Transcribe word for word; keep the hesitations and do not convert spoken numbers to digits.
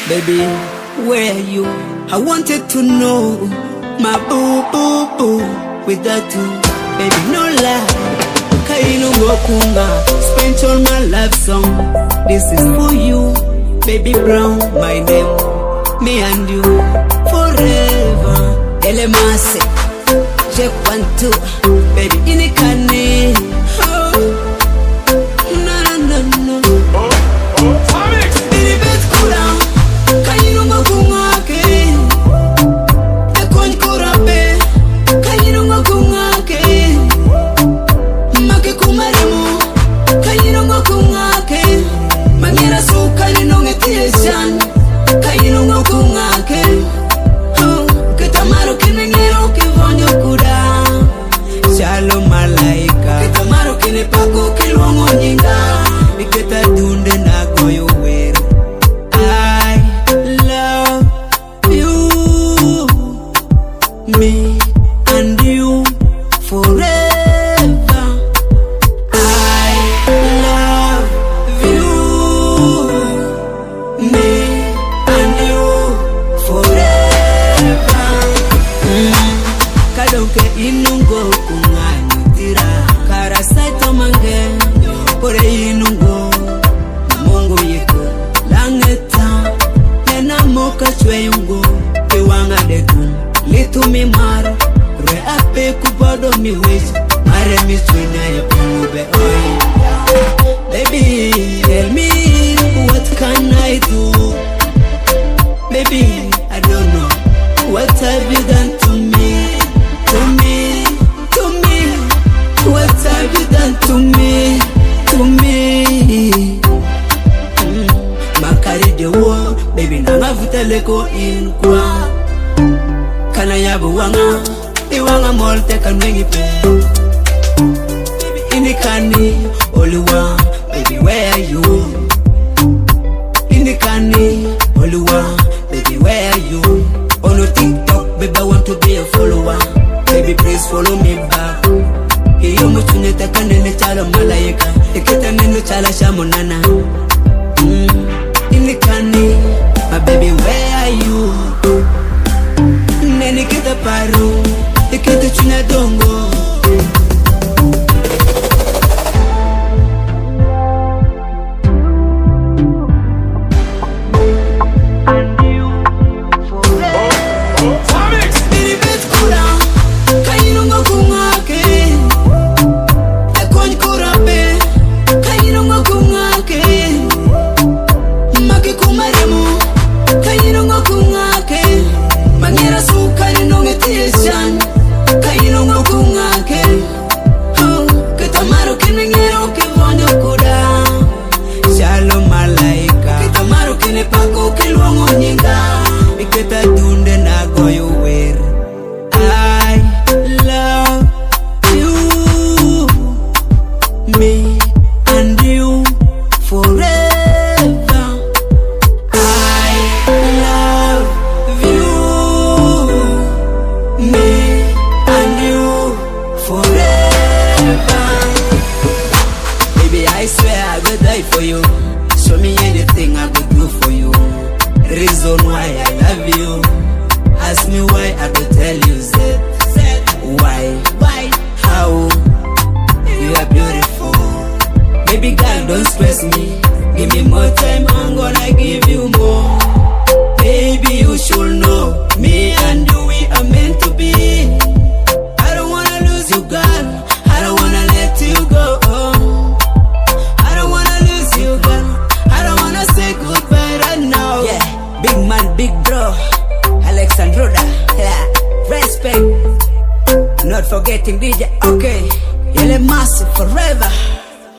Baby, where are you? I wanted to know, my boo boo boo. Without you, baby, no lie. Kainu Gokunga, spent all my life song. This is for you, baby Brown, my name. Me and you, forever. Elemase, check one, two. Baby, inikane. Oh, no, no, no. Oh, oh, Famix. Baby, bet kura. Kainu Gokunga, ke. Ekon kura, be. Kainu Gokunga, ke. Make kumaremu. Kainu Gokunga, ke. Mangira suka ni nongetishan. Kainu Gokunga, ke. Oh, ketamaro kinengero kivonyo kuda. Shalom malaika. Ketamaro kinepako kilongo nyinga. Iketa dunde na goyo weru. I love you, me and you forever. I love you, me and you forever. Mm. Kadonke inungo kunganyutira karasaito mange pore inungo mongo yeko langeta nena moka chweyungo kiwanga deku litu mi maro re ape kubodo mi wish mare mi swina ya pungube oi. Baby, tell me what can I do? Baby, I don't know. What have you done to me? To me, to me. What have you done to me? To me. Mm. Makari de wo, baby nanga vuteleko in kwa. Kana yabu wanga, iwanga molte kanwengi pe. Baby inikani, oluwa, baby where are you? Inikani, oluwa, baby where are you? On your TikTok, baby I want to be a follower. Baby please follow me back. Hiyo mchuneta kanene chala malaika. Iketa neno chala shamonana. Mm. Inikani, my baby where are you? Nene kita paru, iketa chuna dongo. Not forgetting D J, okay, Elemase forever.